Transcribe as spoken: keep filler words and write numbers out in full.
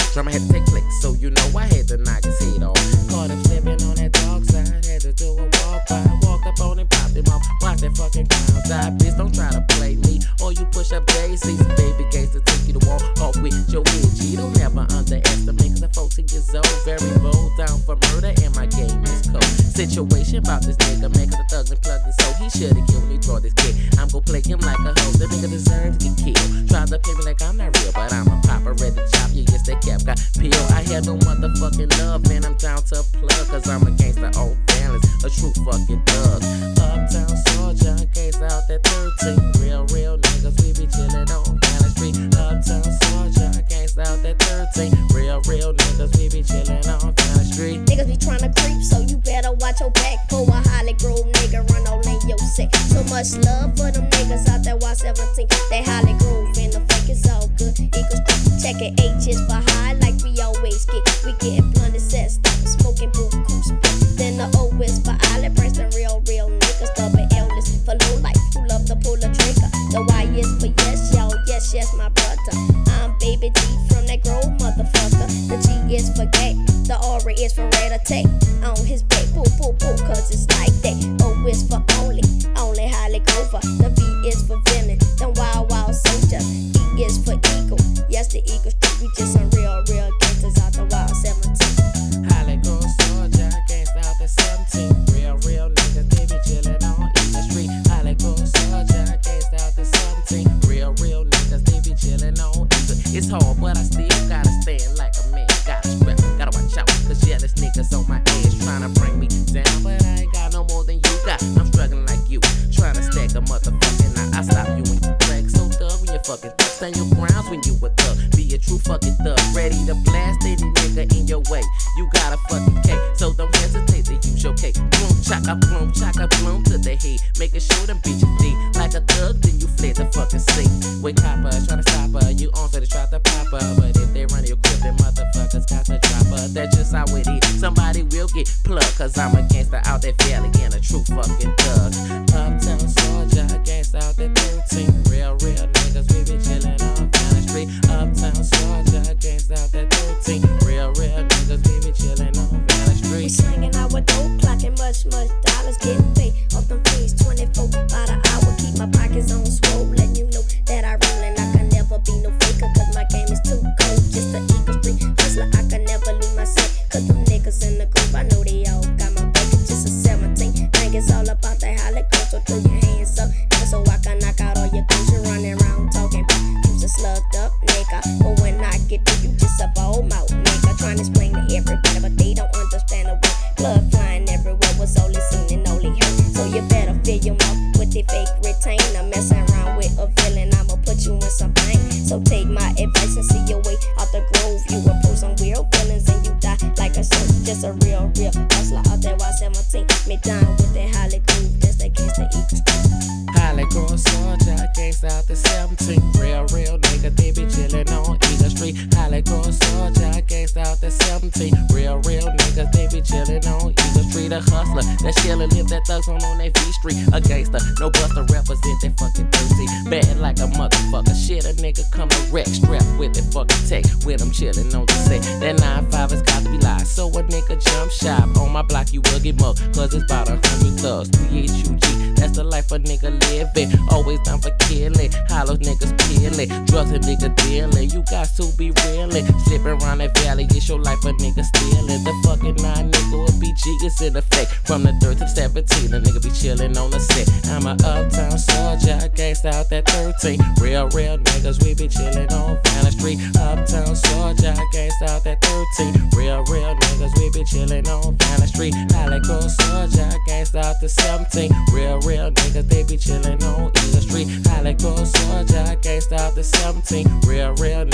Drama had to take place, so you know I had to knock his head off. Caught him slipping on that dog side, had to do a walk by. Walked up on him, popped him off, watch that fucking clown die. Bitch, don't try to play me, or you push up daisies. Baby gates to take you to walk off with your head. G, don't never underestimate, cause I'm fourteen years old. Very bold, down for murder, and my game is cold. Situation about this nigga, man, cause the thugs and plugged and so he should've killed when he brought this kid. I'm gon' play him like a hoe, the nigga deserves to get killed. Try to play me like I'm not real, but I'm a popper, ready to chop you. Yes, that cap got peeled. I have no motherfucking love, man, I'm down to plug, cause I'm against the old balance, a true fucking thug. Uptown soldier, case out that thirteen. Real, real niggas, we be chillin' on Valley Street. Uptown soldier, case out that thirteen. Real, real niggas, we be chillin' on Valley Street. Niggas be tryna creep, so you better watch your back. For a Holly Grove nigga, run all in your set. So much love for them niggas out there, Y seventeen. They Holly Grove and the fake is all good. Equals check it, H is for high, like we always get. We gettin' blunted sets, smoking boo coops. Then the O is for Island, Preston, real, real niggas. Double L is for low life, who love to pull a trigger. The Y is for yes, y'all, yes, yes, my brother. I'm Baby G from that Grove, motherfucker. The G is for gay, the R is for red attack. On his back, boo, boo, boo, cause it's like that. O is for only, only Holly Grover. The V is for villain, them wild, wild soldiers. E is for eagle, yes, the Eagle Street. We just some real, real gangsters out the wild seventeen. Holly Grove soldier, gangsta out the seventeen. Real, real niggas, they be chillin' on Eagle Street. Holly Grove soldier, gangsta out the seventeen. Real, real niggas, they be chillin' on Eagle. It's hard, but I still gotta stand like a man. Gotta strap, gotta watch out, cause jealous niggas on my ass tryna bring me down. But I ain't got no more than you got. I'm struggling like you, tryna stack a motherfucking knot. I stop you when you crack, so thug when you fucking thug. Stand your grounds when you a thug. Be a true fucking thug, ready to blast any nigga in your way. You got a fucking K, so don't hesitate to use your K. Bloom, chaka, bloom, chaka, bloom to the head. Making sure them bitches D. Like a thug, then you fled the fucking sea. With coppers tryna stop her, you on to the try to pop her. But if they run your crib, then motherfuckers got to drop her. That's just how it is. Somebody will get plugged, cause I'm a gangster out that valley and a true fucking thug. Uptown soldier, gangsta out that thirteen. Real, real niggas, we be chillin' on Valley Street. Uptown soldier, gangsta out that thirteen. Real, real niggas, we be chillin' on Valley Street. We slinging our dope, clocking much, much dollars, getting paid off them fees, twenty-four by the hour. Keep my pockets on swole, letting you know that I roll and I can never be no faker, cause my game is too cold. Just a Eagle Street hustler, I can never leave my set, cause them niggas in the group, I know they all got my back. It's just a seventeen, think it's all about that Holly Grove, so throw your hands up, that's so I can knock out all your clothes. You're running around talking about you's a slugged up nigga, but when I get to you, just a ball mouth nigga. Trying to explain to everybody, but they don't understand the way. Blood flying everywhere was only seen and only heard, so you better fill your mouth with the fake retainer. Messing around with a villain, I'ma put you in some pain. So take my advice and see your way out the grove. You approach some real villains and you die like a son. Just a real, real hustler out there, Y seventeen. Me down with that Holly Grove, that's that gangsta Eagle Street. Holly Grove soldier, gangsta out the seventeen. Real, real nigga, they be chillin' on Eagle Street. Holly Grove soldier, gangsta out the seventeen. Real, real niggas, they be chillin' on Eagle Street. A hustler, that chillin' live that thugs on on that V Street. A gangster, no buster, represent that fucking thirteen. Bad like a motherfucker, shit a nigga come to wreck. Strapped with that fucking tech, with him chillin' on the set. That nine five has got to be live, so a nigga jump shop. On my block you will get mugged, cause it's about a hundred thugs. three H U G, that's the life a nigga living. Always down for killing, hollow niggas peeling. Drugs and nigga dealing, you got to be reeling. Slipping around that valley, it's your life a nigga stealing. The fucking nine nigga with B G is in effect. From the third to the seventeen, the nigga be chillin' on the set. I'm a uptown soldier, gangsta out that thirteen. Real, real niggas, we be chillin' on Valley Street. Uptown soldier, gangsta out that thirteen. Real, real niggas, we be chillin' on Valley Street. Holly Grove soldier, gangsta out the seventeen. Real, real niggas, they be chillin' on Eagle Street. Holly Grove soldier, gangsta out the seventeen. Real, real